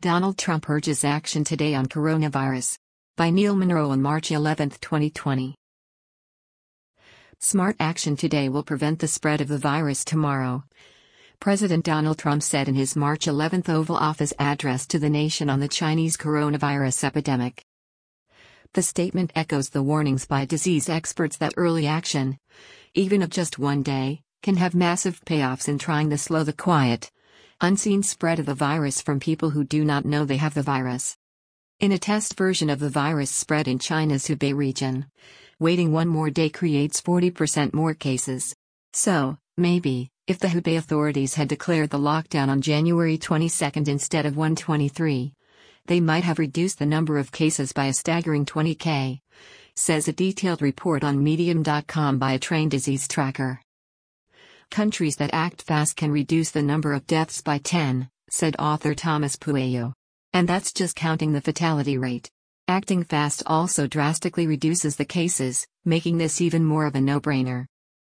Donald Trump urges action today on coronavirus. By Neil Monroe on March 11, 2020. Smart action today will prevent the spread of the virus tomorrow. President Donald Trump said in his March 11 Oval Office address to the nation on the Chinese coronavirus epidemic. The statement echoes the warnings by disease experts that early action, even of just one day, can have massive payoffs in trying to slow the quiet, unseen spread of the virus from people who do not know they have the virus. In a test version of the virus spread in China's Hubei region, waiting one more day creates 40% more cases. So, maybe, if the Hubei authorities had declared the lockdown on January 22 instead of 1/23, they might have reduced the number of cases by a staggering 20,000, says a detailed report on Medium.com by a trained disease tracker. Countries that act fast can reduce the number of deaths by 10, said author Thomas Pueyo. And that's just counting the fatality rate. Acting fast also drastically reduces the cases, making this even more of a no-brainer.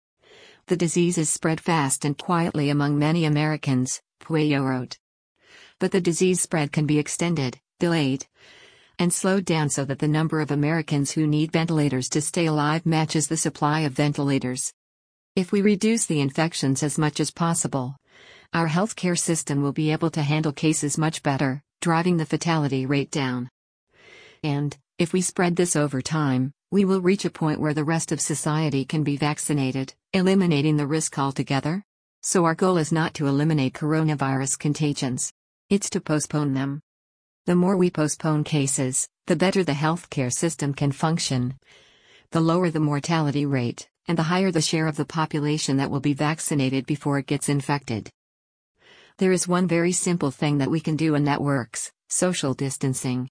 The disease is spread fast and quietly among many Americans, Pueyo wrote. But the disease spread can be extended, delayed, and slowed down so that the number of Americans who need ventilators to stay alive matches the supply of ventilators. If we reduce the infections as much as possible, our healthcare system will be able to handle cases much better, driving the fatality rate down. And, if we spread this over time, we will reach a point where the rest of society can be vaccinated, eliminating the risk altogether. So our goal is not to eliminate coronavirus contagions. It's to postpone them. The more we postpone cases, the better the healthcare system can function. The lower the mortality rate, and the higher the share of the population that will be vaccinated before it gets infected. There is one very simple thing that we can do and that works: social distancing.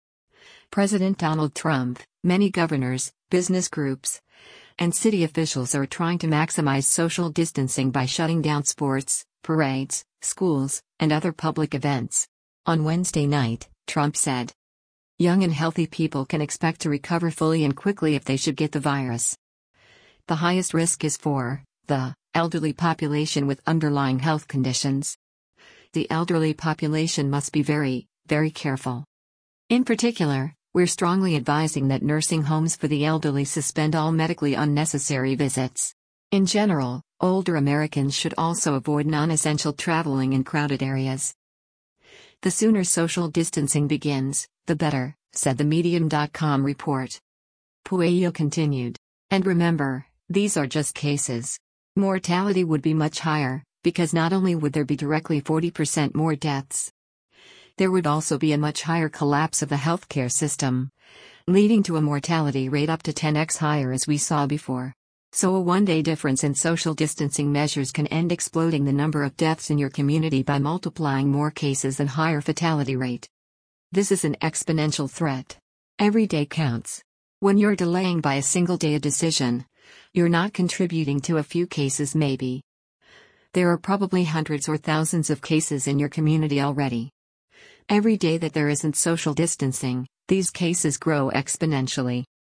President Donald Trump, many governors, business groups, and city officials are trying to maximize social distancing by shutting down sports, parades, schools, and other public events. On Wednesday night, Trump said, "Young and healthy people can expect to recover fully and quickly if they should get the virus. The highest risk is for the elderly population with underlying health conditions. The elderly population must be very, very careful. In particular, we're strongly advising that nursing homes for the elderly suspend all medically unnecessary visits. In general, older Americans should also avoid non-essential traveling in crowded areas. The sooner social distancing begins, the better," said the Medium.com report. Pueyo continued. "And remember, these are just cases. Mortality would be much higher, because not only would there be directly 40% more deaths, there would also be a much higher collapse of the healthcare system, leading to a mortality rate up to 10x higher as we saw before. So a one-day difference in social distancing measures can end exploding the number of deaths in your community by multiplying more cases and higher fatality rate. This is an exponential threat. Every day counts. When you're delaying by a single day a decision, you're not contributing to a few cases maybe. There are probably hundreds or thousands of cases in your community already. Every day that there isn't social distancing, these cases grow exponentially.